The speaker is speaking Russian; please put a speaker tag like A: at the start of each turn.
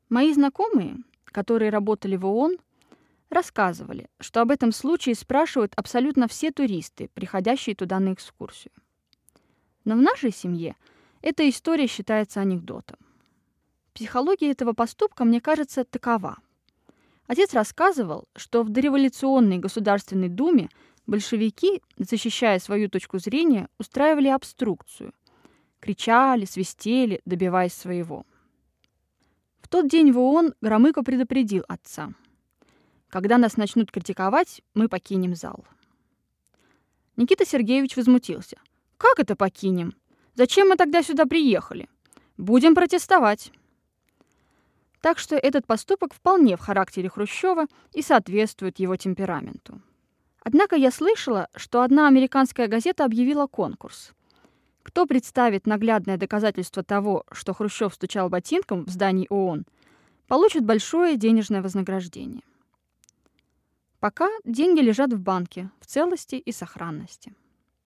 A: Мои знакомые, которые работали в ООН, рассказывали, что об этом случае спрашивают абсолютно все туристы, приходящие туда на экскурсию. Но в нашей семье эта история считается анекдотом. Психология этого поступка, мне кажется, такова. Отец рассказывал, что в дореволюционной Государственной Думе большевики, защищая свою точку зрения, устраивали обструкцию. Кричали, свистели, добиваясь своего. В тот день в ООН Громыко предупредил отца: «Когда нас начнут критиковать, мы покинем зал». Никита Сергеевич возмутился: «Как это покинем? Зачем мы тогда сюда приехали? Будем протестовать». Так что этот поступок вполне в характере Хрущева и соответствует его темпераменту. Однако я слышала, что одна американская газета объявила конкурс. Кто представит наглядное доказательство того, что Хрущев стучал ботинком в здании ООН, получит большое денежное вознаграждение. Пока деньги лежат в банке в целости и сохранности.